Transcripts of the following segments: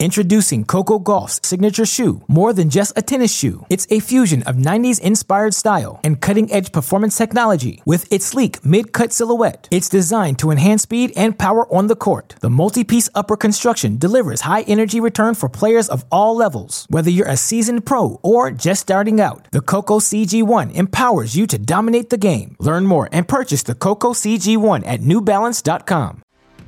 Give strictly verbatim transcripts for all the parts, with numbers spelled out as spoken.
Introducing Coco Gauff's signature shoe, more than just a tennis shoe. It's a fusion of nineties-inspired style and cutting-edge performance technology. With its sleek mid-cut silhouette, it's designed to enhance speed and power on the court. The multi-piece upper construction delivers high-energy return for players of all levels. Whether you're a seasoned pro or just starting out, the Coco C G one empowers you to dominate the game. Learn more and purchase the Coco C G one at new balance dot com.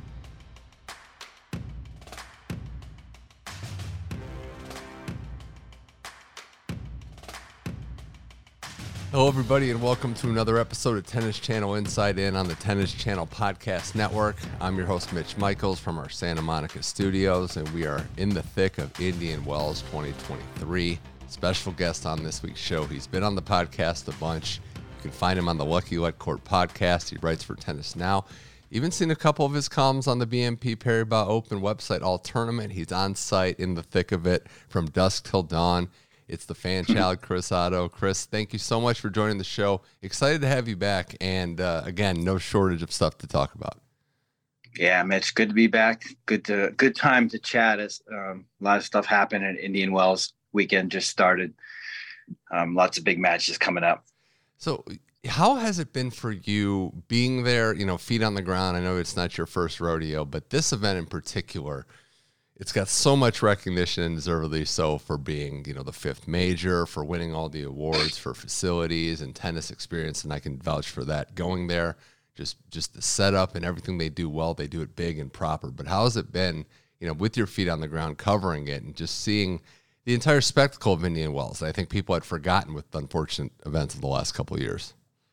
Hello, everybody, and welcome to another episode of Tennis Channel Inside In on the Tennis Channel Podcast Network. I'm your host, Mitch Michaels, from our Santa Monica studios, and we are in the thick of Indian Wells twenty twenty-three. Special guest on this week's show. He's been on the podcast a bunch. You can find him on the Lucky Let Court podcast. He writes for Tennis Now. Even seen a couple of his columns on the B N P Paribas Open website, All Tournament. He's on site in the thick of it from dusk till dawn. It's the fan child, Chris Oddo. Chris, thank you so much for joining the show. Excited to have you back. And uh, again, no shortage of stuff to talk about. Yeah, Mitch, good to be back. Good to good time to chat. As um, a lot of stuff happened at Indian Wells. Weekend just started. Um, lots of big matches coming up. So how has it been for you being there, you know, feet on the ground? I know it's not your first rodeo, but this event in particular, it's got so much recognition, and deservedly so, for being, you know, the fifth major, for winning all the awards, for facilities and tennis experience, and I can vouch for that. Going there, just just the setup and everything they do well, they do it big and proper. But how has it been, you know, with your feet on the ground, covering it, and just seeing the entire spectacle of Indian Wells? I think people had forgotten with the unfortunate events of the last couple of years.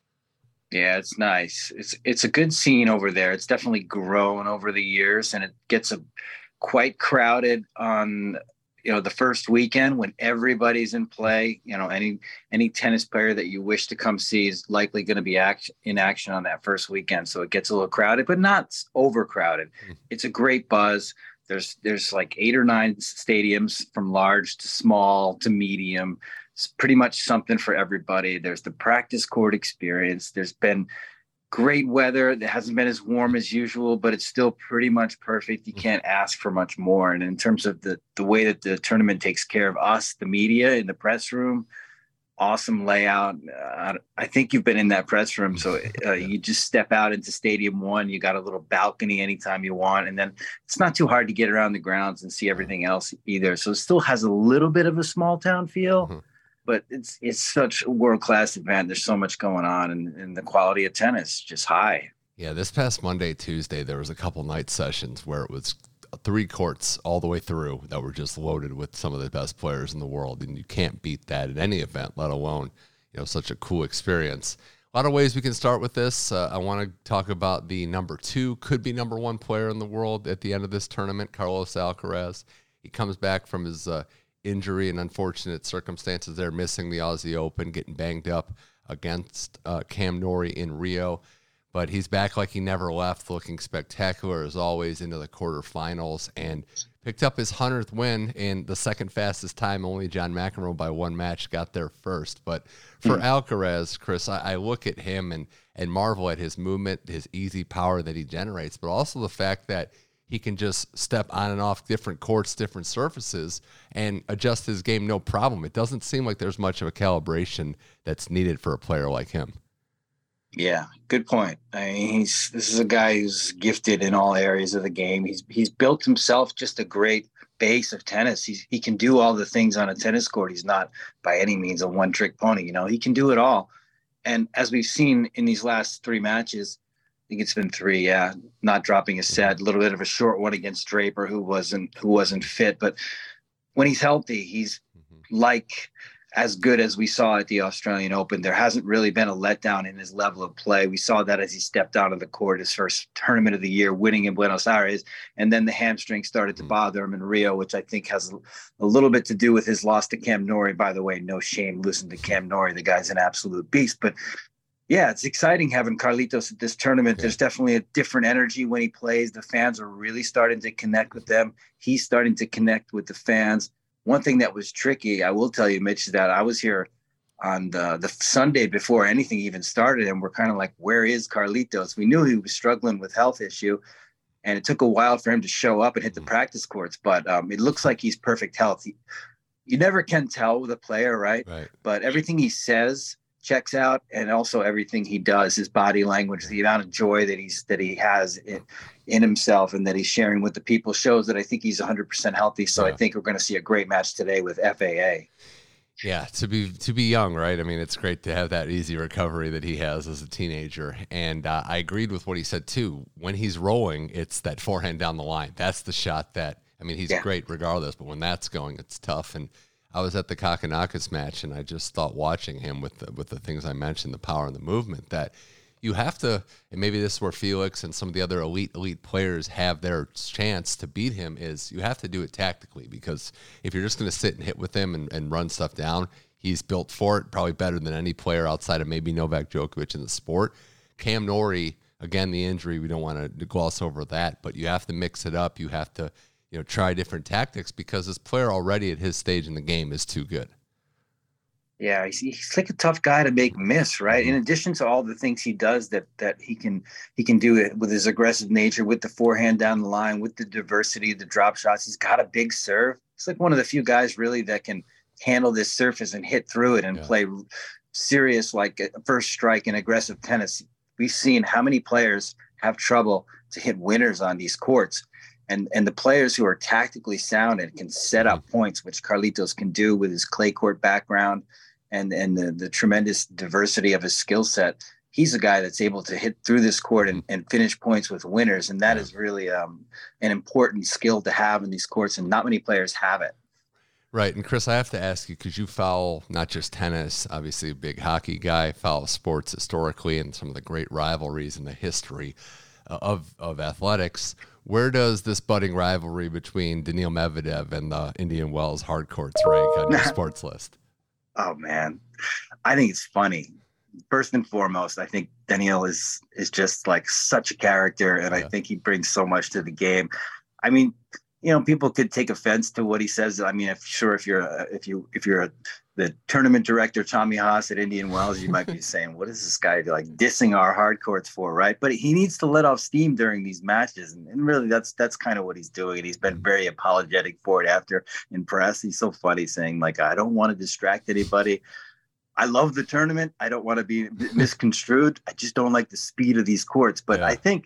Yeah, it's nice. It's it's a good scene over there. It's definitely grown over the years, and it gets a quite crowded on, you know, the first weekend when everybody's in play. You know, any any tennis player that you wish to come see is likely going to be act, in action on that first weekend. So it gets a little crowded, but not overcrowded. Mm-hmm. It's a great buzz. There's there's like eight or nine stadiums, from large to small to medium. It's pretty much something for everybody. There's the practice court experience. There's been great weather. It hasn't been as warm as usual, but it's still pretty much perfect. You can't ask for much more. And in terms of the, the way that the tournament takes care of us, the media in the press room, awesome layout. Uh, I think you've been in that press room. So uh, you just step out into Stadium One. You got a little balcony anytime you want. And then it's not too hard to get around the grounds and see everything else either. So it still has a little bit of a small town feel. Mm-hmm. But it's it's such a world-class event. There's so much going on, and, and the quality of tennis just high. Yeah, this past Monday, Tuesday, there was a couple night sessions where it was three courts all the way through that were just loaded with some of the best players in the world, and you can't beat that at any event, let alone, you know, such a cool experience. A lot of ways we can start with this. Uh, I want to talk about the number two, could be number one player in the world at the end of this tournament, Carlos Alcaraz. He comes back from his uh, injury and unfortunate circumstances there, missing the Aussie Open, getting banged up against uh, Cam Norrie in Rio. But he's back like he never left, looking spectacular as always into the quarterfinals, and picked up his hundredth win in the second fastest time. Only John McEnroe by one match got there first. But for mm. Alcaraz, Chris, I, I look at him and, and marvel at his movement, his easy power that he generates, but also the fact that he can just step on and off different courts, different surfaces, and adjust his game no problem. It doesn't seem like there's much of a calibration that's needed for a player like him. Yeah, good point. I mean, he's this is a guy who's gifted in all areas of the game. He's he's built himself just a great base of tennis. He's, he can do all the things on a tennis court. He's not by any means a one-trick pony. You know, he can do it all. And as we've seen in these last three matches, I think it's been three, yeah, not dropping a set, a little bit of a short one against Draper, who wasn't who wasn't fit. But when he's healthy, he's mm-hmm. like as good as we saw at the Australian Open. There hasn't really been a letdown in his level of play. We saw that as he stepped out of the court, his first tournament of the year, winning in Buenos Aires. And then the hamstring started to bother him in Rio, which I think has a little bit to do with his loss to Cam Norrie. By the way, no shame. Listen to Cam Norrie. The guy's an absolute beast. But yeah, it's exciting having Carlitos at this tournament. Okay. There's definitely a different energy when he plays. The fans are really starting to connect with them. He's starting to connect with the fans. One thing that was tricky, I will tell you, Mitch, is that I was here on the, the Sunday before anything even started, and we're kind of like, where is Carlitos? We knew he was struggling with health issue. and it took a while for him to show up and hit the practice courts. But um, it looks like he's perfect health. He, you never can tell with a player, right? Right. But everything he says checks out, and also everything he does, his body language, the amount of joy that he's that he has in, in himself and that he's sharing with the people shows that I think he's one hundred percent healthy. So yeah. I think we're going to see a great match today with F A A. Yeah, to be to be young, right? I mean, it's great to have that easy recovery that he has as a teenager. And uh, I agreed with what he said, too. When he's rolling, it's that forehand down the line. That's the shot that, I mean, he's yeah. great regardless, but when that's going, it's tough. And I was at the Kokkinakis match, and I just thought watching him with the, with the things I mentioned, the power and the movement, that you have to, and maybe this is where Felix and some of the other elite, elite players have their chance to beat him, is you have to do it tactically, because if you're just going to sit and hit with him and, and run stuff down, he's built for it, probably better than any player outside of maybe Novak Djokovic in the sport. Cam Norrie, again, the injury, we don't want to gloss over that, but you have to mix it up. You have to, you know, try different tactics, because this player already at his stage in the game is too good. Yeah, he's, he's like a tough guy to make miss, right? In addition to all the things he does that that he can he can do it with his aggressive nature, with the forehand down the line, with the diversity, the drop shots. He's got a big serve. He's like one of the few guys really that can handle this surface and hit through it and yeah. play serious, like a first strike and aggressive tennis. We've seen how many players have trouble to hit winners on these courts. And and the players who are tactically sound and can set up points, which Carlitos can do with his clay court background and, and the, the tremendous diversity of his skill set, he's a guy that's able to hit through this court and, and finish points with winners. And that is really um, an important skill to have in these courts, and not many players have it. Right. And Chris, I have to ask you, because you follow not just tennis, obviously a big hockey guy, follow sports historically and some of the great rivalries in the history of, of athletics. Where does this budding rivalry between Daniil Medvedev and the Indian Wells hard courts rank on your sports list? Oh, man. I think it's funny. First and foremost, I think Daniil is is just like such a character, and yeah. I think he brings so much to the game. I mean, you know, people could take offense to what he says. I mean, if sure, if you're a, if you if you're a, the tournament director Tommy Haas at Indian Wells, you might be saying, "What is this guy like dissing our hard courts for?" Right? But he needs to let off steam during these matches, and, and really, that's that's kind of what he's doing. And he's been very apologetic for it after in press. He's so funny, saying like, "I don't want to distract anybody. I love the tournament. I don't want to be misconstrued. I just don't like the speed of these courts." But yeah. I think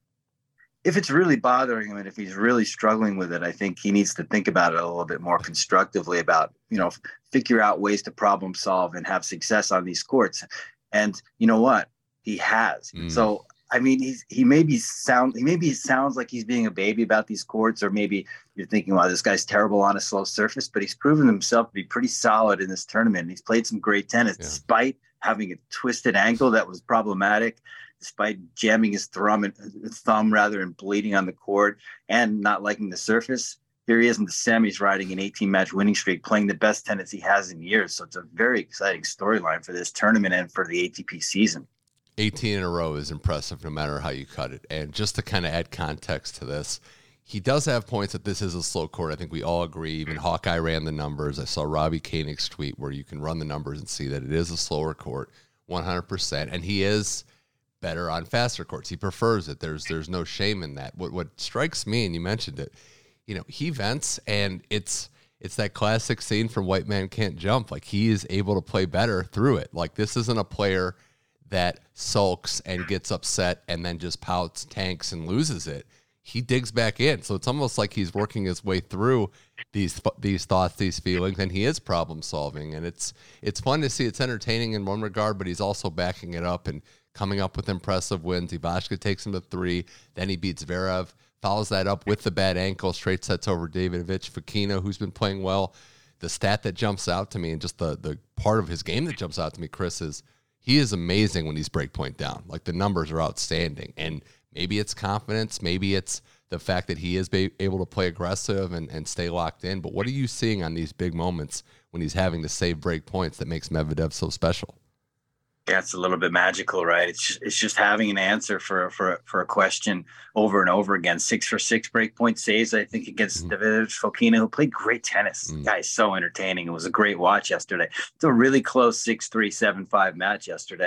if it's really bothering him and if he's really struggling with it, I think he needs to think about it a little bit more constructively about, you know, figure out ways to problem solve and have success on these courts. And you know what? He has. Mm. So, I mean, he's, he maybe sound, he maybe sounds like he's being a baby about these courts, or maybe you're thinking, wow, this guy's terrible on a slow surface, but he's proven himself to be pretty solid in this tournament. And he's played some great tennis, yeah. despite having a twisted ankle that was problematic, despite jamming his thumb and his thumb rather and bleeding on the court and not liking the surface. Here he is in the semis riding an eighteen match winning streak, playing the best tennis he has in years. So it's a very exciting storyline for this tournament and for the A T P season. eighteen in a row is impressive no matter how you cut it. And just to kind of add context to this, he does have points that this is a slow court. I think we all agree. Even Hawkeye ran the numbers. I saw Robbie Koenig's tweet where you can run the numbers and see that it is a slower court, one hundred percent. And he is better on faster courts. He prefers it. There's there's no shame in that. What what strikes me, and you mentioned it, you know, he vents, and it's it's that classic scene from White Man Can't Jump. Like, he is able to play better through it. Like, this isn't a player that sulks and gets upset and then just pouts, tanks, and loses it. He digs back in. So it's almost like he's working his way through these these thoughts, these feelings, and he is problem solving. And it's it's fun to see. It's entertaining in one regard, but he's also backing it up and coming up with impressive wins. Ivashka takes him to three. Then he beats Zverev, follows that up with the bad ankle, straight sets over Davidovich. Fokina, who's been playing well. The stat that jumps out to me, and just the the part of his game that jumps out to me, Chris, is he is amazing when he's break point down. Like, the numbers are outstanding. And maybe it's confidence. Maybe it's the fact that he is ba- able to play aggressive and, and stay locked in. But what are you seeing on these big moments when he's having to save break points that makes Medvedev so special? Yeah, it's a little bit magical, right? It's just, it's just having an answer for for for a question over and over again. Six for six breakpoint saves, I think, against mm-hmm. Davidovich Fokina, who played great tennis. Mm-hmm. The guy is so entertaining. It was a great watch yesterday. It's a really close six three, seven five match yesterday.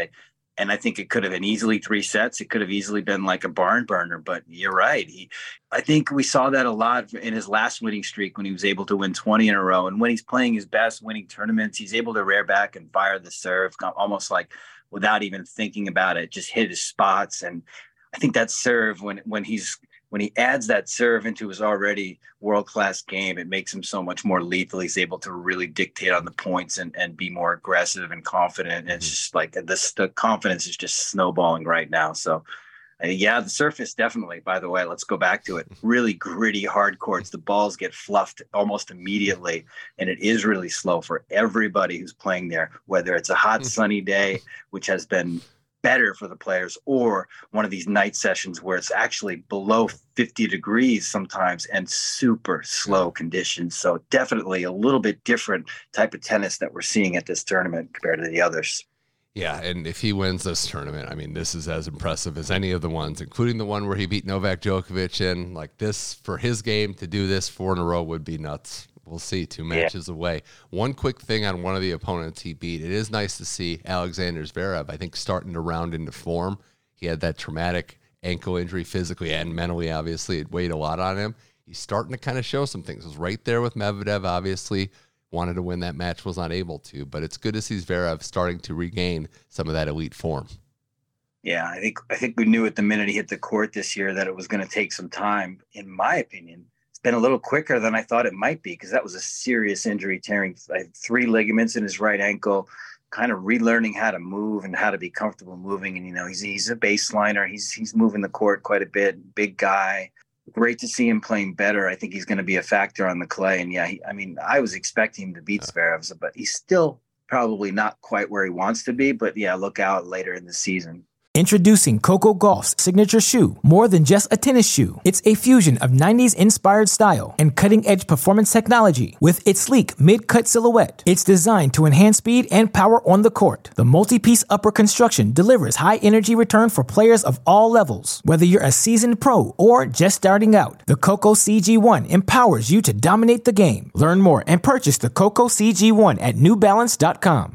And I think it could have been easily three sets. It could have easily been like a barn burner, but you're right. He, I think we saw that a lot in his last winning streak when he was able to win twenty in a row. And when he's playing his best winning tournaments, he's able to rear back and fire the serve almost like without even thinking about it, just hit his spots. And I think that serve, when, when he's, when he adds that serve into his already world-class game, it makes him so much more lethal. He's able to really dictate on the points and, and be more aggressive and confident. And it's just like this, the confidence is just snowballing right now. So uh, yeah, the surface definitely, by the way, let's go back to it. Really gritty, hard courts. The balls get fluffed almost immediately. And it is really slow for everybody who's playing there, whether it's a hot, sunny day, which has been better for the players, or one of these night sessions where it's actually below fifty degrees sometimes and super slow conditions. So definitely a little bit different type of tennis that we're seeing at this tournament compared to the others. Yeah, and if he wins this tournament, I mean, this is as impressive as any of the ones, including the one where he beat Novak Djokovic in. Like this, for his game to do this four in a row would be nuts. We'll see, two matches yeah. away. One quick thing on one of the opponents he beat. It is nice to see Alexander Zverev, I think, starting to round into form. He had that traumatic ankle injury physically and mentally, obviously. It weighed a lot on him. He's starting to kind of show some things. He was right there with Medvedev, obviously. Wanted to win that match, was not able to. But it's good to see Zverev starting to regain some of that elite form. Yeah, I think I think we knew at the minute he hit the court this year that it was going to take some time, in my opinion. Been a little quicker than I thought it might be, because that was a serious injury, tearing three ligaments in his right ankle, kind of relearning how to move and how to be comfortable moving. And, you know, he's he's a baseliner. He's he's moving the court quite a bit. Big guy. Great to see him playing better. I think he's going to be a factor on the clay. And yeah, he, I mean, I was expecting him to beat Zverev, but he's still probably not quite where he wants to be. But yeah, look out later in the season. Introducing Coco Gauff's signature shoe. More than just a tennis shoe, it's a fusion of nineties-inspired style and cutting-edge performance technology. With its sleek mid-cut silhouette, it's designed to enhance speed and power on the court. The multi-piece upper construction delivers high-energy return for players of all levels. Whether you're a seasoned pro or just starting out, the Coco C G one empowers you to dominate the game. Learn more and purchase the Coco C G one at new balance dot com.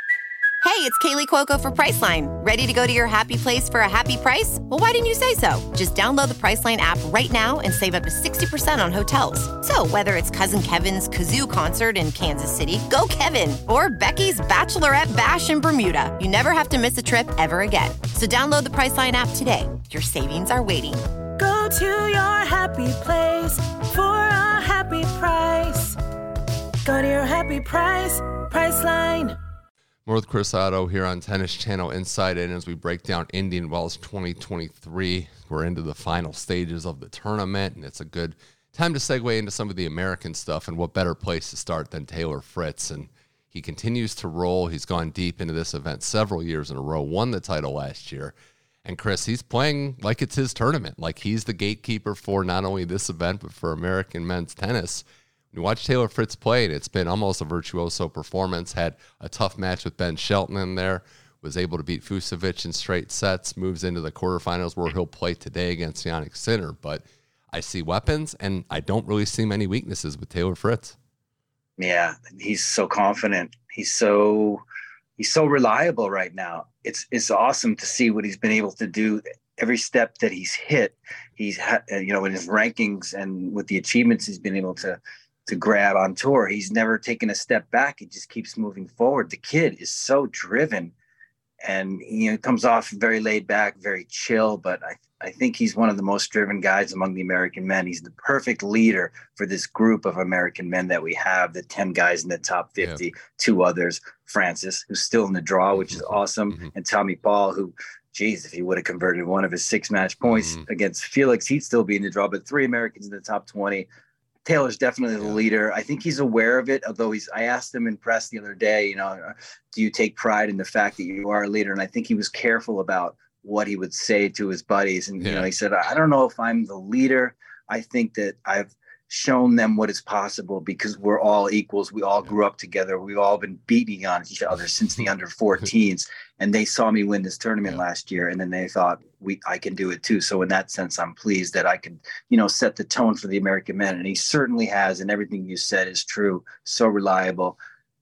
Hey, it's Kaylee Cuoco for Priceline. Ready to go to your happy place for a happy price? Well, why didn't you say so? Just download the Priceline app right now and save up to sixty percent on hotels. So whether it's Cousin Kevin's Kazoo Concert in Kansas City, go Kevin, or Becky's Bachelorette Bash in Bermuda, you never have to miss a trip ever again. So download the Priceline app today. Your savings are waiting. Go to your happy place for a happy price. Go to your happy price, Priceline. More with Chris Otto here on Tennis Channel Inside In as we break down Indian Wells twenty twenty-three. We're into the final stages of the tournament, and it's a good time to segue into some of the American stuff. And what better place to start than Taylor Fritz? And he continues to roll. He's gone deep into this event several years in a row, won the title last year. And Chris, he's playing like it's his tournament, like he's the gatekeeper for not only this event, but for American men's tennis. When you watch Taylor Fritz play, it's been almost a virtuoso performance. Had a tough match with Ben Shelton in there. Was able to beat Fucsovics in straight sets. Moves into the quarterfinals where he'll play today against Jannik Sinner. But I see weapons, and I don't really see many weaknesses with Taylor Fritz. Yeah, he's so confident. He's so he's so reliable right now. It's it's awesome to see what he's been able to do. Every step that he's hit, he's had, you know, in his rankings and with the achievements he's been able to. to grab on tour. He's never taken a step back. He just keeps moving forward. The kid is so driven, and you know, comes off very laid back, very chill, but I, I think he's one of the most driven guys among the American men. He's the perfect leader for this group of American men that we have, the ten guys in the top fifty, yeah. Two others, Francis, who's still in the draw, which is awesome. Mm-hmm. And Tommy Paul, who, geez, if he would have converted one of his six match points mm-hmm. against Felix, he'd still be in the draw, but three Americans in the top twenty. Taylor's definitely the leader. I think he's aware of it, although he's, I asked him in press the other day, you know, do you take pride in the fact that you are a leader? And I think he was careful about what he would say to his buddies. And, yeah. you know, he said, I don't know if I'm the leader. I think that I've shown them what is possible because we're all equals. We all grew up together. We've all been beating on each other since the under fourteens. And they saw me win this tournament yeah. last year. And then they thought, we, I can do it too. So in that sense, I'm pleased that I could, you know, set the tone for the American men. And he certainly has. And everything you said is true. So reliable.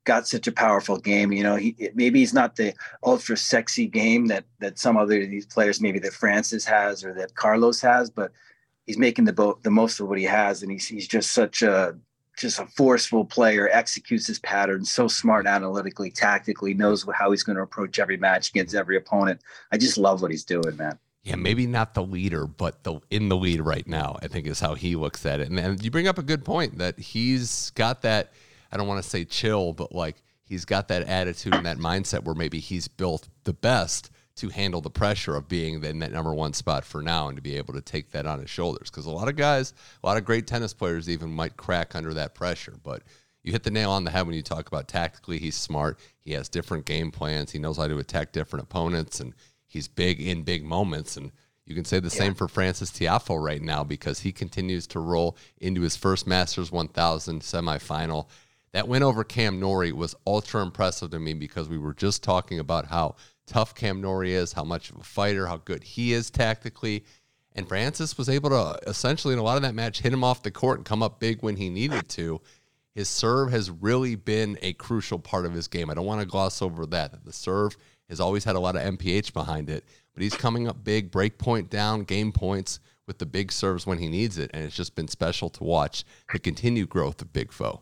got such a powerful game. You know, he maybe he's not the ultra sexy game that that some other of these players, maybe that Francis has or that Carlos has, but he's making the bo- the most of what he has, and he's he's just such a just a forceful player, executes his patterns, so smart analytically, tactically, knows how he's going to approach every match against every opponent. I just love what he's doing, man. Yeah, maybe not the leader, but the in the lead right now, I think is how he looks at it. And, and you bring up a good point that he's got that, I don't want to say chill, but like he's got that attitude and that mindset where maybe he's built the best to handle the pressure of being in that number one spot for now and to be able to take that on his shoulders. Because a lot of guys, a lot of great tennis players even might crack under that pressure. But you hit the nail on the head when you talk about tactically, he's smart. He has different game plans. He knows how to attack different opponents, and he's big in big moments. And you can say the yeah. same for Frances Tiafoe right now because he continues to roll into his first Masters one thousand semifinal. That win over Cam Norrie was ultra impressive to me because we were just talking about how tough Cam Norrie is, how much of a fighter, how good he is tactically. And Francis was able to essentially in a lot of that match hit him off the court and come up big when he needed to. His serve has really been a crucial part of his game. I don't want to gloss over that. The serve has always had a lot of M P H behind it, but he's coming up big, break point down, game points with the big serves when he needs it. And it's just been special to watch the continued growth of Big Foe.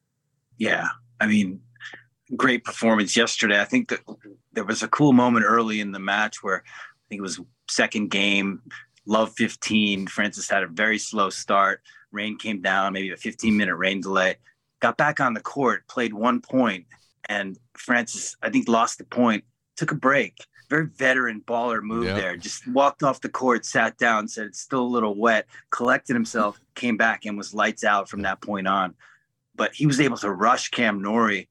Yeah. I mean, great performance yesterday. I think that there was a cool moment early in the match where I think it was second game, love fifteen. Francis had a very slow start. Rain came down, maybe a fifteen minute rain delay. Got back on the court, played one point, and Francis, I think, lost the point, took a break. Very veteran baller move yep. there. Just walked off the court, sat down, said it's still a little wet, collected himself, came back, and was lights out from that point on. But he was able to rush Cam Norrie,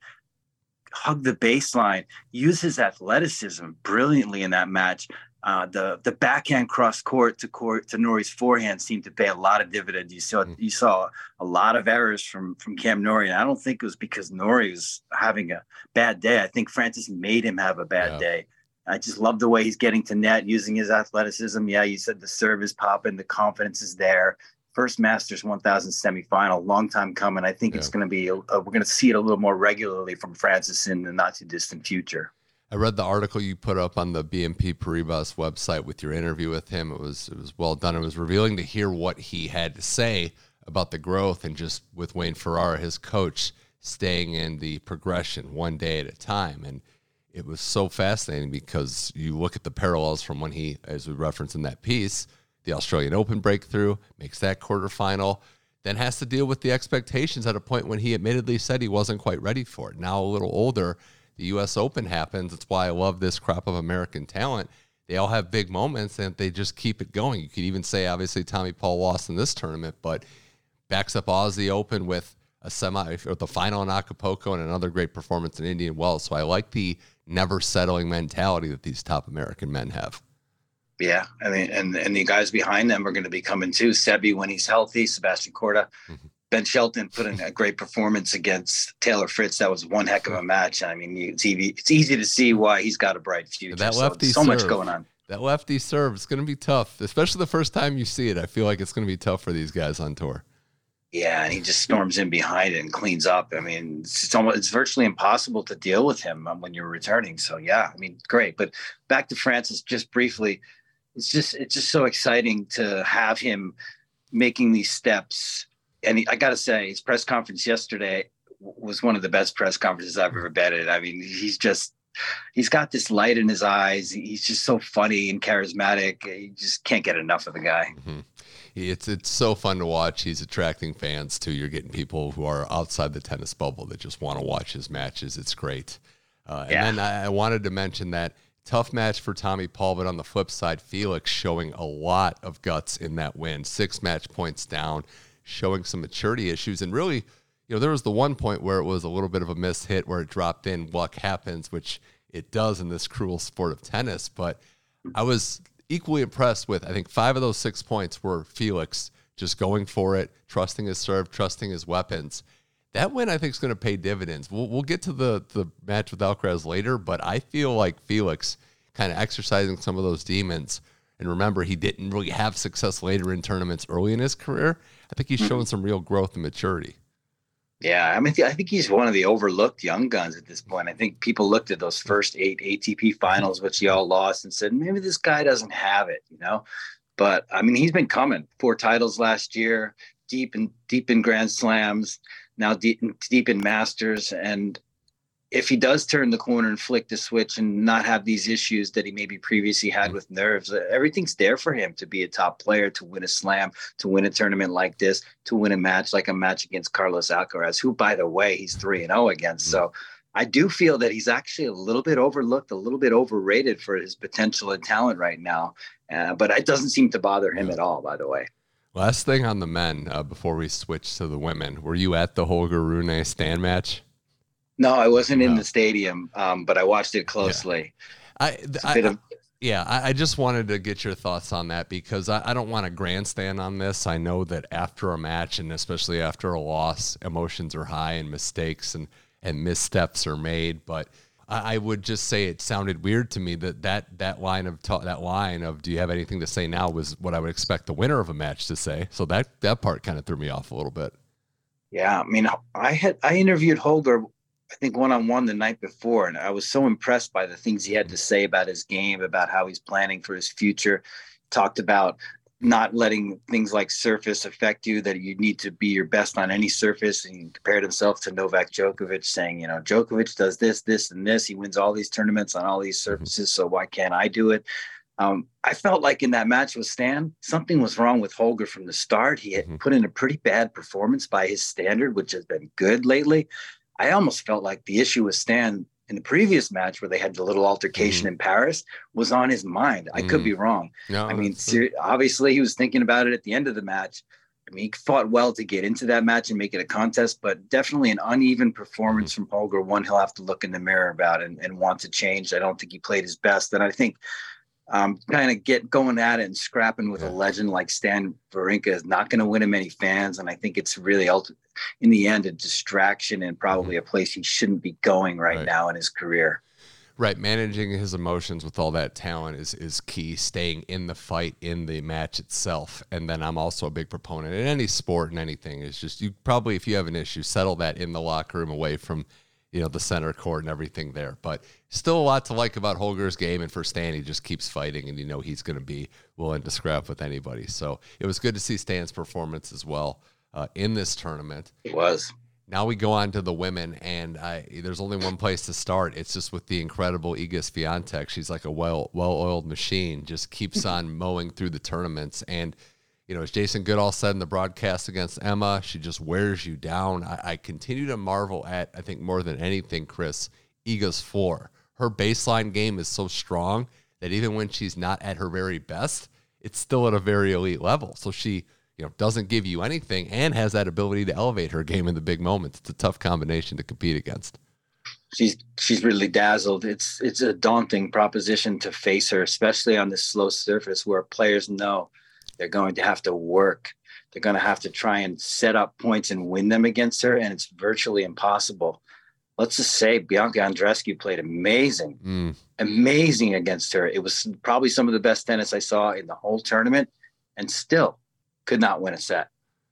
hug the baseline, use his athleticism brilliantly in that match. Uh, the the backhand cross court to court to Norrie's forehand seemed to pay a lot of dividends. You saw you saw a lot of errors from from Cam Norrie, and I don't think it was because Norrie was having a bad day. I think Francis made him have a bad yeah. day. I just love the way he's getting to net, using his athleticism. Yeah, you said the serve is popping, the confidence is there. First Masters one thousand semifinal, long time coming. I think yeah. it's going to be, a, a, we're going to see it a little more regularly from Francis in the not too distant future. I read the article you put up on the B M P Paribas website with your interview with him. It was it was well done. It was revealing to hear what he had to say about the growth and just with Wayne Ferrara, his coach, staying in the progression one day at a time. And it was so fascinating because you look at the parallels from when he, as we referenced in that piece, the Australian Open breakthrough, makes that quarterfinal, then has to deal with the expectations at a point when he admittedly said he wasn't quite ready for it. Now a little older, the U S Open happens. That's why I love this crop of American talent. They all have big moments, and they just keep it going. You could even say, obviously, Tommy Paul lost in this tournament, but backs up Aussie Open with a semi, or the final in Acapulco, and another great performance in Indian Wells. So I like the never settling mentality that these top American men have. Yeah, I mean, and and the guys behind them are going to be coming too. Sebi when he's healthy, Sebastian Corda. Mm-hmm. Ben Shelton put in a great performance against Taylor Fritz. That was one heck of a match. I mean, it's easy, it's easy to see why he's got a bright future. That lefty so, so serve, much going on. That lefty serve is going to be tough, especially the first time you see it. I feel like it's going to be tough for these guys on tour. Yeah, and he just storms in behind it and cleans up. I mean, it's, it's almost it's virtually impossible to deal with him when you're returning. So yeah, I mean, great. But back to Francis, just briefly, it's just it's just so exciting to have him making these steps. And he, I got to say, his press conference yesterday was one of the best press conferences I've ever been in. I mean, he's just, he's got this light in his eyes. He's just so funny and charismatic. You just can't get enough of the guy. Mm-hmm. It's it's so fun to watch. He's attracting fans too. You're getting people who are outside the tennis bubble that just want to watch his matches. It's great. Uh, and yeah. then I, I wanted to mention that tough match for Tommy Paul, but on the flip side, Felix showing a lot of guts in that win. Six match points down, showing some maturity issues. And really, you know, there was the one point where it was a little bit of a missed hit where it dropped in. Luck happens, which it does in this cruel sport of tennis. But I was equally impressed with, I think five of those six points were Felix just going for it, trusting his serve, trusting his weapons. That win, I think, is going to pay dividends. We'll, we'll get to the, the match with Alcaraz later, but I feel like Felix kind of exercising some of those demons. And remember, he didn't really have success later in tournaments early in his career. I think he's showing some real growth and maturity. Yeah, I mean, I think he's one of the overlooked young guns at this point. I think people looked at those first eight A T P finals, which he all lost, and said, maybe this guy doesn't have it, you know? But I mean, he's been coming. Four titles last year, deep in deep in Grand Slams, now deep, deep in Masters. And if he does turn the corner and flick the switch and not have these issues that he maybe previously had with nerves, everything's there for him to be a top player, to win a slam, to win a tournament like this, to win a match like a match against Carlos Alcaraz, who, by the way, he's three and oh against. So I do feel that he's actually a little bit overlooked, a little bit overrated for his potential and talent right now. Uh, but it doesn't seem to bother him at all, by the way. Last thing on the men uh, before we switch to the women. Were you at the Holger Rune Stan match? No, I wasn't in no. the stadium, um, but I watched it closely. Yeah. I, I, of- I, yeah, I, I just wanted to get your thoughts on that because I, I don't want to grandstand on this. I know that after a match, and especially after a loss, emotions are high and mistakes and, and missteps are made. But I, I would just say it sounded weird to me that that, that line of ta- that line of "Do you have anything to say now?" was what I would expect the winner of a match to say. So that that part kind of threw me off a little bit. Yeah, I mean, I had I interviewed Holger, I think one-on-one the night before, and I was so impressed by the things he had to say about his game, about how he's planning for his future. Talked about not letting things like surface affect you, that you need to be your best on any surface. And he compared himself to Novak Djokovic, saying, you know, Djokovic does this, this, and this. He wins all these tournaments on all these surfaces, so why can't I do it? Um, I felt like in that match with Stan, something was wrong with Holger from the start. He had mm-hmm. put in a pretty bad performance by his standard, which has been good lately. I almost felt like the issue with Stan in the previous match where they had the little altercation mm-hmm. in Paris was on his mind. I mm-hmm. could be wrong. No, I mean, ser- obviously he was thinking about it at the end of the match. I mean, he fought well to get into that match and make it a contest, but definitely an uneven performance mm-hmm. from Holger, one he'll have to look in the mirror about and, and want to change. I don't think he played his best. And I think um, kind of get going at it and scrapping with yeah. a legend like Stan Wawrinka is not going to win him any fans. And I think it's really, ulti- in the end, a distraction and probably mm-hmm. a place he shouldn't be going right, right now in his career. Right. Managing his emotions with all that talent is, is key. Staying in the fight, in the match itself. And then I'm also a big proponent in any sport and anything. It's just, you probably, if you have an issue, settle that in the locker room away from, you know, the center court and everything there. But still a lot to like about Holger's game. And for Stan, he just keeps fighting, and you know he's going to be willing to scrap with anybody. So it was good to see Stan's performance as well uh, in this tournament. It was. Now we go on to the women, and I, there's only one place to start. It's just with the incredible Iga Swiatek. She's like a well, well-oiled machine, just keeps on mowing through the tournaments. And, you know, as Jason Goodall said in the broadcast against Emma, she just wears you down. I, I continue to marvel at, I think more than anything, Chris, Iga's floor. Her baseline game is so strong that even when she's not at her very best, it's still at a very elite level. So she, you know, doesn't give you anything and has that ability to elevate her game in the big moments. It's a tough combination to compete against. She's she's really dazzled. It's it's a daunting proposition to face her, especially on this slow surface where players know they're going to have to work. They're going to have to try and set up points and win them against her, and it's virtually impossible. Let's just say Bianca Andreescu played amazing, mm. amazing against her. It was probably some of the best tennis I saw in the whole tournament, and still could not win a set.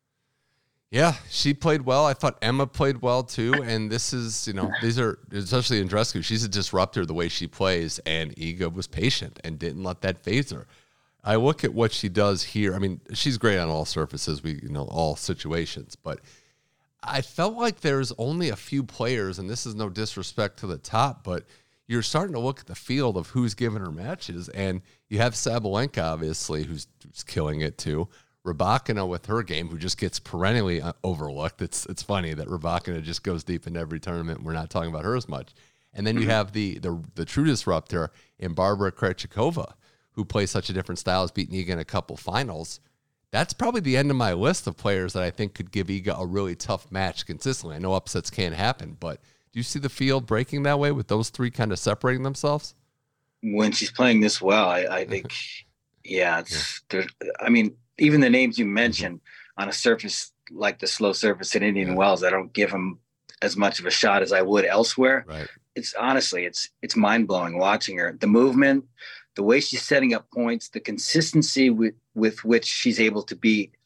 Yeah, she played well. I thought Emma played well too. And this is, you know, these are, especially Andreescu, she's a disruptor the way she plays. And Iga was patient and didn't let that faze her. I look at what she does here. I mean, she's great on all surfaces, we, you know, all situations. But I felt like there's only a few players, and this is no disrespect to the top, but you're starting to look at the field of who's giving her matches. And you have Sabalenka, obviously, who's, who's killing it too. Rybakina with her game, who just gets perennially overlooked. It's it's funny that Rybakina just goes deep into every tournament. We're not talking about her as much. And then you have the the, the true disruptor in Barbara Krejcikova, who plays such a different style, has beaten Iga in a couple finals. That's probably the end of my list of players that I think could give Iga a really tough match consistently. I know upsets can't happen, but do you see the field breaking that way with those three kind of separating themselves? When she's playing this well, I, I think, yeah, it's, yeah. I mean, even the names you mentioned mm-hmm. on a surface like the slow surface at Indian yeah. Wells, I don't give them as much of a shot as I would elsewhere. Right. It's honestly, it's it's mind blowing watching her. The movement, the way she's setting up points, the consistency with, with which she's able to be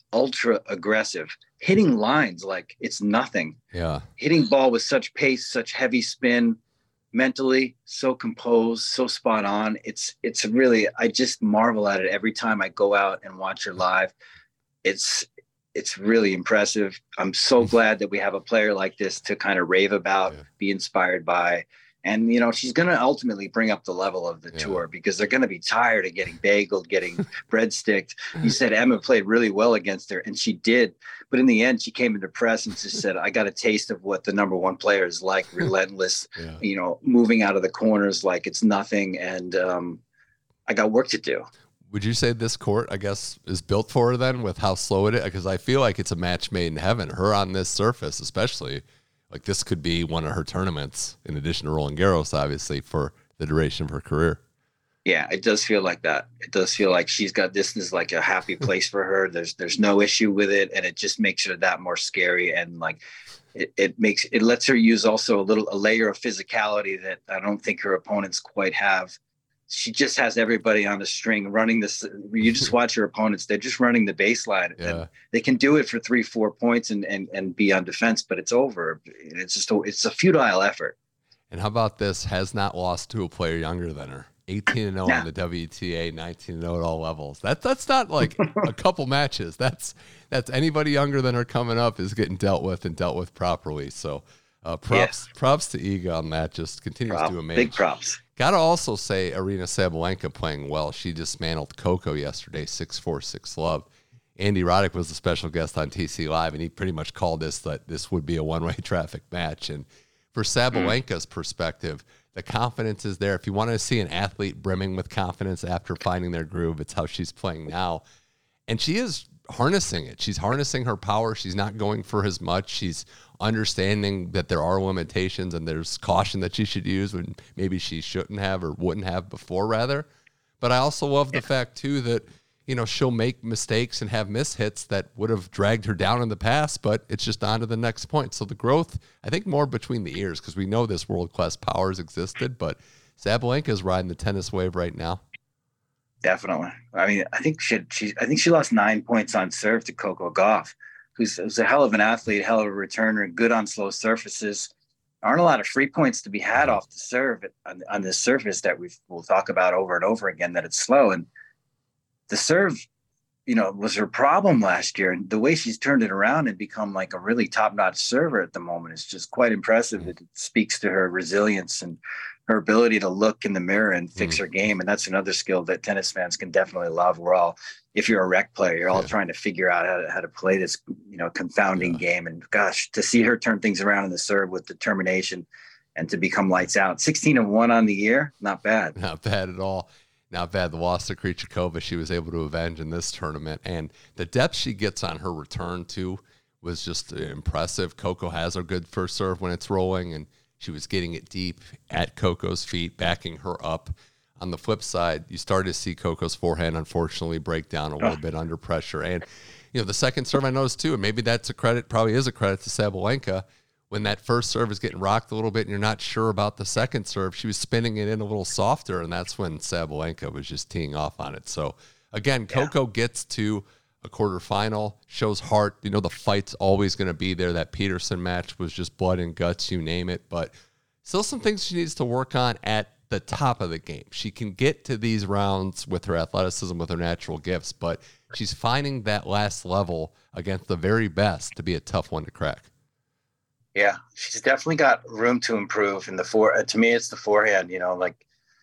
ultra aggressive, hitting lines like it's nothing. Yeah. Hitting ball with such pace, such heavy spin, mentally so composed, so spot on. It's, it's really, I just marvel at it every time I go out and watch her live. It's, it's really impressive. I'm so glad that we have a player like this to kind of rave about, yeah. be inspired by. And, you know, she's going to ultimately bring up the level of the yeah. tour because they're going to be tired of getting bageled, getting breadsticked. You said Emma played really well against her, and she did. But in the end, she came into press and just said, I got a taste of what the number one player is like, relentless, yeah. you know, moving out of the corners like it's nothing. And um, I got work to do. Would you say this court, I guess, is built for her then with how slow it is? Because I feel like it's a match made in heaven. Her on this surface, especially. Like this could be one of her tournaments, in addition to Roland Garros, obviously, for the duration of her career. Yeah, it does feel like that. It does feel like she's got this is like a happy place for her. There's there's no issue with it, and it just makes her that more scary. And like it, it makes it lets her use also a little a layer of physicality that I don't think her opponents quite have. She just has everybody on the string running this. You just watch her opponents. They're just running the baseline. Yeah. And they can do it for three, four points and, and, and be on defense, but it's over. It's just, a, it's a futile effort. And how about this? Has not lost to a player younger than her. eighteen and oh yeah. on the W T A, nineteen and oh at all levels. That, that's not like a couple matches. That's, that's anybody younger than her coming up is getting dealt with and dealt with properly. So uh, props, yeah. props to Iga on that. Just continues Prop, to amaze. Big props. Got to also say Aryna Sabalenka playing well. She dismantled Coco yesterday, six four, six love. Andy Roddick was the special guest on T C Live, and he pretty much called this that this would be a one-way traffic match. And for Sabalenka's mm. perspective, the confidence is there. If you want to see an athlete brimming with confidence after finding their groove, it's how she's playing now. And she is harnessing it. She's harnessing her power. She's not going for as much. She's understanding that there are limitations and there's caution that she should use when maybe she shouldn't have or wouldn't have before, rather. But I also love the fact, too, that, you know, she'll make mistakes and have mishits that would have dragged her down in the past, but it's just on to the next point. So the growth, I think, more between the ears, because we know this world-class power has existed, but Sabalenka is riding the tennis wave right now. Definitely. I mean, I think she, she I think she lost nine points on serve to Coco Gauff, who's, who's a hell of an athlete, hell of a returner, good on slow surfaces. Aren't a lot of free points to be had off the serve on, on this surface that we've, we'll talk about over and over again, that it's slow. And the serve, you know, was her problem last year. And the way she's turned it around and become like a really top-notch server at the moment is just quite impressive. It speaks to her resilience and her ability to look in the mirror and fix mm. her game. And that's another skill that tennis fans can definitely love. We're all, if you're a rec player, you're all yeah. trying to figure out how to, how to play this, you know, confounding yeah. game. And gosh, to see her turn things around in the serve with determination and to become lights out. sixteen and one on the year, not bad. Not bad at all. Not bad. The loss to Krejcikova she was able to avenge in this tournament. And the depth she gets on her return, too, was just impressive. Coco has a good first serve when it's rolling, and she was getting it deep at Coco's feet, backing her up. On the flip side, you started to see Coco's forehand, unfortunately, break down a little bit under pressure. And, you know, the second serve I noticed, too, and maybe that's a credit, probably is a credit to Sabalenka, when that first serve is getting rocked a little bit and you're not sure about the second serve, she was spinning it in a little softer, and that's when Sabalenka was just teeing off on it. So, again, Coco yeah. gets to a quarterfinal, shows heart. You know, the fight's always going to be there. That Peterson match was just blood and guts, you name it. But still some things she needs to work on at the top of the game. She can get to these rounds with her athleticism, with her natural gifts, but she's finding that last level against the very best to be a tough one to crack. Yeah, she's definitely got room to improve in the fore. Uh, to me, it's the forehand, you know, like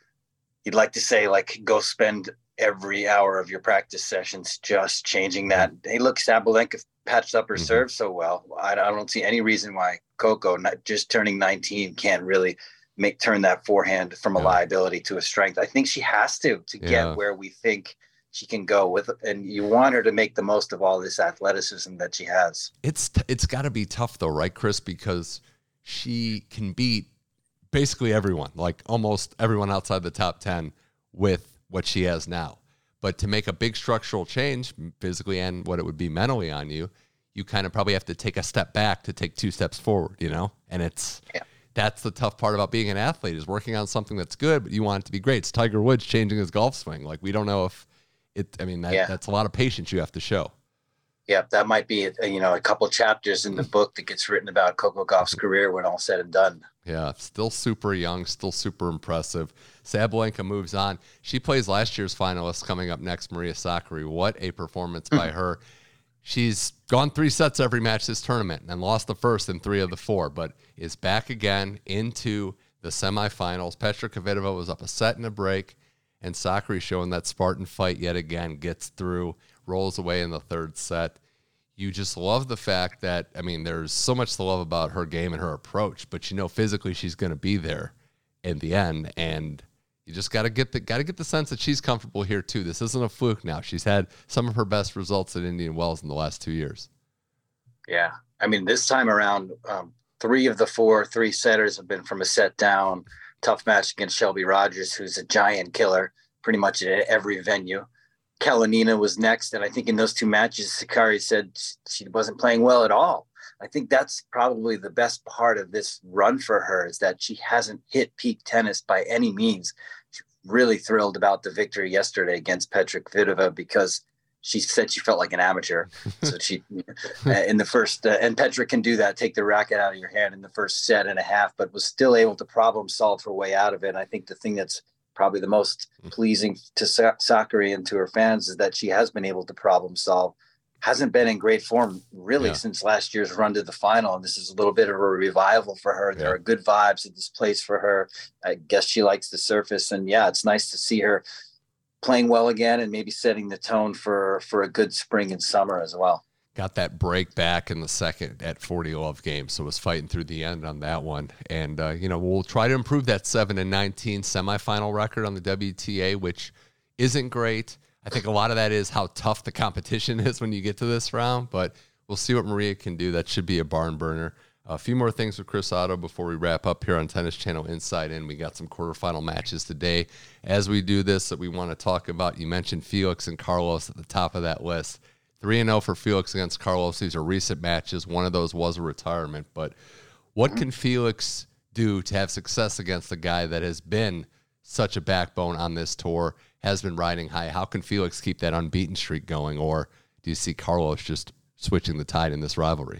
you'd like to say, like, go spend every hour of your practice sessions just changing that. Hey, look, Sabalenka patched up her mm-hmm. serve so well. I, I don't see any reason why Coco, not just turning nineteen, can't really make turn that forehand from a yeah. liability to a strength. I think she has to to yeah. get where we think she can go with, and you want her to make the most of all this athleticism that she has. It's it's got to be tough though, right, Chris? Because she can beat basically everyone, like almost everyone outside the top ten with what she has now. But to make a big structural change physically and what it would be mentally on you, you kind of probably have to take a step back to take two steps forward, you know? And it's yeah. that's the tough part about being an athlete, is working on something that's good, but you want it to be great. It's Tiger Woods changing his golf swing. Like, we don't know if It, I mean, that, yeah. that's a lot of patience you have to show. Yeah, that might be, a, you know, a couple chapters in the book that gets written about Coco Gauff's career when all said and done. Yeah, still super young, still super impressive. Sabalenka moves on. She plays last year's finalist coming up next, Maria Sakkari. What a performance by her. She's gone three sets every match this tournament and lost the first in three of the four, but is back again into the semifinals. Petra Kvitova was up a set and a break, and Sakkari showing that Spartan fight yet again, gets through, rolls away in the third set. You just love the fact that, I mean, there's so much to love about her game and her approach, but you know physically she's going to be there in the end, and you just got to get the got to get the sense that she's comfortable here too. This isn't a fluke now. She's had some of her best results at Indian Wells in the last two years. Yeah, I mean, this time around, um, three of the four three setters have been from a set down. Tough match against Shelby Rogers, who's a giant killer pretty much at every venue. Kalinina was next, and I think in those two matches, Sakkari said she wasn't playing well at all. I think that's probably the best part of this run for her, is that she hasn't hit peak tennis by any means. She's really thrilled about the victory yesterday against Petra Kvitova because she said she felt like an amateur. So she, in the first, uh, and Petra can do that, take the racket out of your hand in the first set and a half, but was still able to problem solve her way out of it. And I think the thing that's probably the most pleasing to Sa- Sakkari and to her fans is that she has been able to problem solve. Hasn't been in great form really yeah. since last year's run to the final. And this is a little bit of a revival for her. Yeah. There are good vibes at this place for her. I guess she likes the surface, and yeah, it's nice to see her playing well again and maybe setting the tone for, for a good spring and summer as well. Got that break back in the second at forty love game, so was fighting through the end on that one. And, uh, you know, we'll try to improve that seven and nineteen semifinal record on the W T A, which isn't great. I think a lot of that is how tough the competition is when you get to this round, but we'll see what Maria can do. That should be a barn burner. A few more things with Chris Otto before we wrap up here on Tennis Channel Inside In. We got some quarterfinal matches today. As we do this, that we want to talk about, you mentioned Felix and Carlos at the top of that list. three and oh for Felix against Carlos. These are recent matches. One of those was a retirement. But what can Felix do to have success against a guy that has been such a backbone on this tour, has been riding high? How can Felix keep that unbeaten streak going? Or do you see Carlos just switching the tide in this rivalry?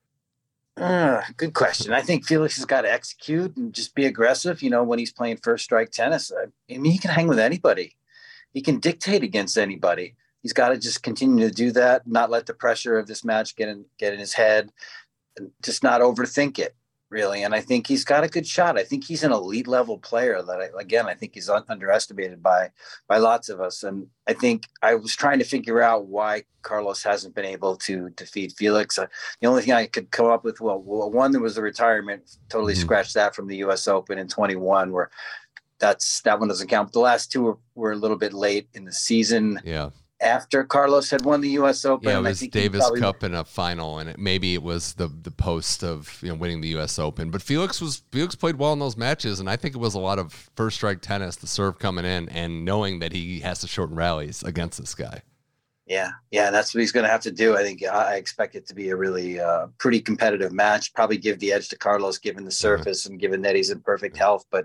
Uh, good question. I think Felix has got to execute and just be aggressive. You know, when he's playing first strike tennis, I mean, he can hang with anybody. He can dictate against anybody. He's got to just continue to do that, not let the pressure of this match get in, get in his head, and just not overthink it, really. And I think he's got a good shot. I think he's an elite level player that, I, again, I think he's un- underestimated by by lots of us. And I think I was trying to figure out why Carlos hasn't been able to defeat Felix. Uh, the only thing I could come up with, well, well one, there was the retirement, totally mm-hmm. scratched that from the U S Open in twenty-one, where that's that one doesn't count. But the last two were, were a little bit late in the season. Yeah. After Carlos had won the U S Open. Yeah, it was I think Davis probably... Cup in a final, and it, maybe it was the the post of you know winning the U S Open. But Felix was Felix played well in those matches, and I think it was a lot of first strike tennis, the serve coming in, and knowing that he has to shorten rallies against this guy. Yeah, yeah, that's what he's going to have to do. I think I expect it to be a really uh, pretty competitive match. Probably give the edge to Carlos, given the surface mm-hmm. and given that he's in perfect health. But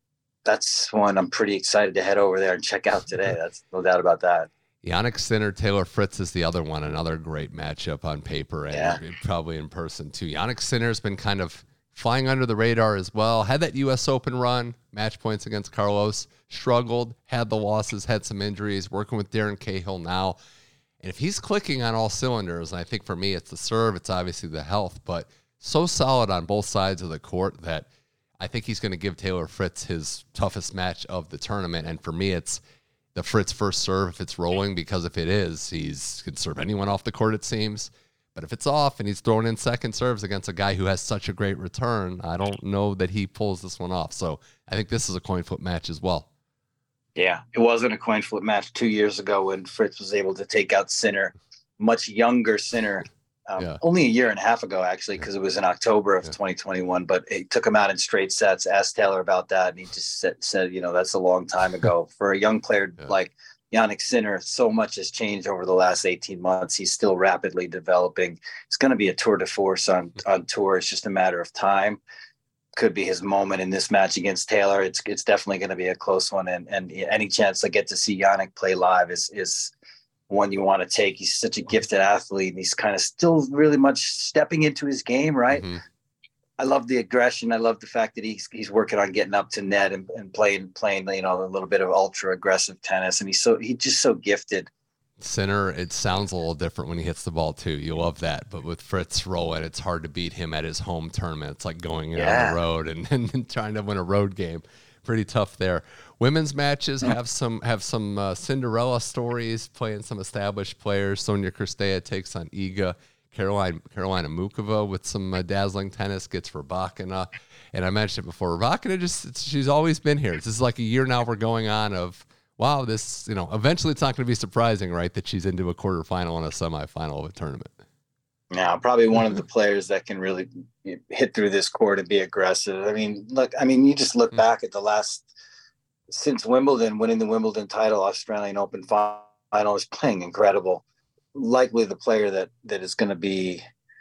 that's one I'm pretty excited to head over there and check out today. That's no doubt about that. Jannik Sinner, Taylor Fritz is the other one, another great matchup on paper and yeah. probably in person too. Jannik Sinner's been kind of flying under the radar as well. Had that U S Open run, match points against Carlos, struggled, had the losses, had some injuries, working with Darren Cahill now. And if he's clicking on all cylinders, and I think for me it's the serve, it's obviously the health, but so solid on both sides of the court that I think he's going to give Taylor Fritz his toughest match of the tournament. And for me, it's the Fritz first serve if it's rolling, because if it is, he's can serve anyone off the court, it seems. But if it's off and he's throwing in second serves against a guy who has such a great return, I don't know that he pulls this one off. So I think this is a coin flip match as well. Yeah, it wasn't a coin flip match two years ago when Fritz was able to take out Sinner, much younger Sinner, um, yeah. only a year and a half ago, actually, because it was in October of yeah. twenty twenty-one. But it took him out in straight sets. Asked Taylor about that, and he just said, said you know, that's a long time ago. For a young player yeah. like Jannik Sinner, so much has changed over the last eighteen months. He's still rapidly developing. It's going to be a tour de force on, on tour. It's just a matter of time. Could be his moment in this match against Taylor. It's it's definitely going to be a close one. And and any chance I get to see Jannik play live is is one you want to take. He's such a gifted athlete, and he's kind of still really much stepping into his game, right? Mm-hmm. I love the aggression. I love the fact that he's he's working on getting up to net and, and playing playing you know a little bit of ultra aggressive tennis, and he's so he's just so gifted. Sinner, it sounds a little different when he hits the ball too. You love that, but with Fritz Rowland, it's hard to beat him at his home tournament. It's like going in yeah. on the road and, and trying to win a road game. Pretty tough there. Women's matches have some have some uh, Cinderella stories, playing some established players. Sonia Kristeva takes on Iga. Caroline Carolina Mukova with some uh, dazzling tennis gets Rybakina. And I mentioned it before, Rybakina just she's always been here. This is like a year now we're going on of, wow, this, you know, eventually it's not going to be surprising, right, that she's into a quarterfinal and a semifinal of a tournament. Now, probably one of the players that can really hit through this court and be aggressive. I mean, look, I mean, you just look mm-hmm. back at the last, since Wimbledon, winning the Wimbledon title, Australian Open final, is playing incredible. Likely the player that that is going to be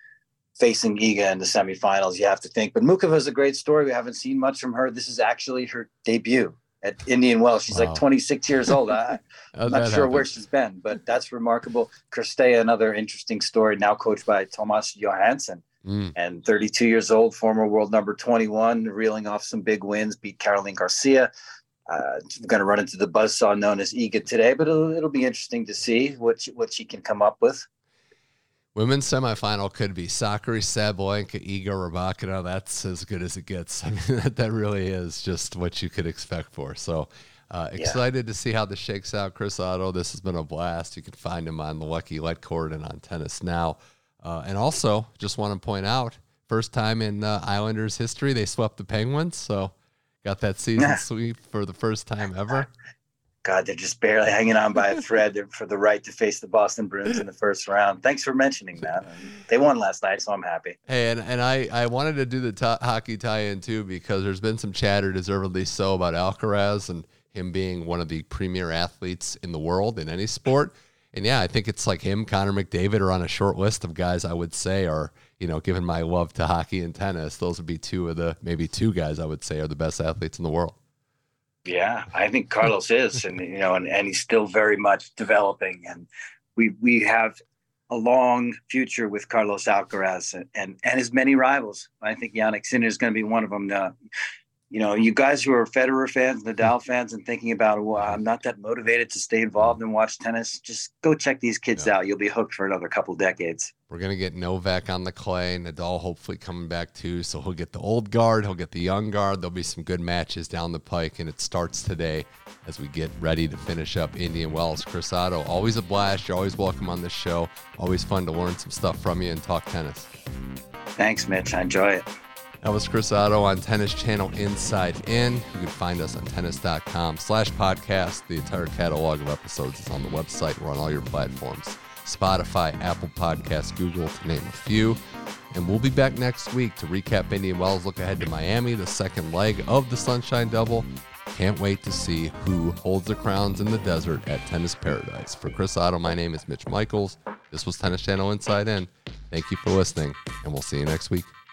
facing Iga in the semifinals, you have to think. But Mukova is a great story. We haven't seen much from her. This is actually her debut at Indian Wells. She's wow. like twenty-six years old. I, I'm not sure happen? where she's been, but that's remarkable. Kristeva, another interesting story, now coached by Thomas Johansson, mm. and thirty-two years old, former world number twenty-one, reeling off some big wins, beat Caroline Garcia. Uh, we're going to run into the buzzsaw known as Iga today, but it'll, it'll be interesting to see what she, what she can come up with. Women's semifinal could be Sakkari, Sabalenka, Iga, Rybakina. That's as good as it gets. I mean, that, that really is just what you could expect for. So uh, excited yeah. to see how this shakes out. Chris Otto, this has been a blast. You can find him on the Lucky Let Court and on Tennis Now. Uh, and also, just want to point out, first time in uh, Islanders history, they swept the Penguins. So got that season sweep for the first time ever. God, they're just barely hanging on by a thread for the right to face the Boston Bruins in the first round. Thanks for mentioning that. They won last night, so I'm happy. Hey, and, and I, I wanted to do the t- hockey tie-in, too, because there's been some chatter, deservedly so, about Alcaraz and him being one of the premier athletes in the world in any sport. And, yeah, I think it's like him, Connor McDavid are on a short list of guys I would say are, you know, given my love to hockey and tennis, those would be two of the, maybe two guys I would say are the best athletes in the world. Yeah, I think Carlos is, and you know, and, and he's still very much developing, and we we have a long future with Carlos Alcaraz and and, and his many rivals. I think Jannik Sinner is going to be one of them. Uh, you know, you guys who are Federer fans, Nadal fans, and thinking about, well, I'm not that motivated to stay involved and watch tennis, just go check these kids yeah. out. You'll be hooked for another couple decades. We're going to get Novak on the clay, Nadal hopefully coming back too, so he'll get the old guard, he'll get the young guard. There'll be some good matches down the pike, and it starts today as we get ready to finish up Indian Wells. Chris Otto, always a blast. You're always welcome on this show. Always fun to learn some stuff from you and talk tennis. Thanks, Mitch. I enjoy it. That was Chris Otto on Tennis Channel Inside In. You can find us on tennis.com slash podcast. The entire catalog of episodes is on the website. We're on all your platforms. Spotify, Apple Podcasts, Google, to name a few. And we'll be back next week to recap Indian Wells, look ahead to Miami, the second leg of the Sunshine Double. Can't wait to see who holds the crowns in the desert at Tennis Paradise. For Chris Otto, my name is Mitch Michaels. This was Tennis Channel Inside In. Thank you for listening, and we'll see you next week.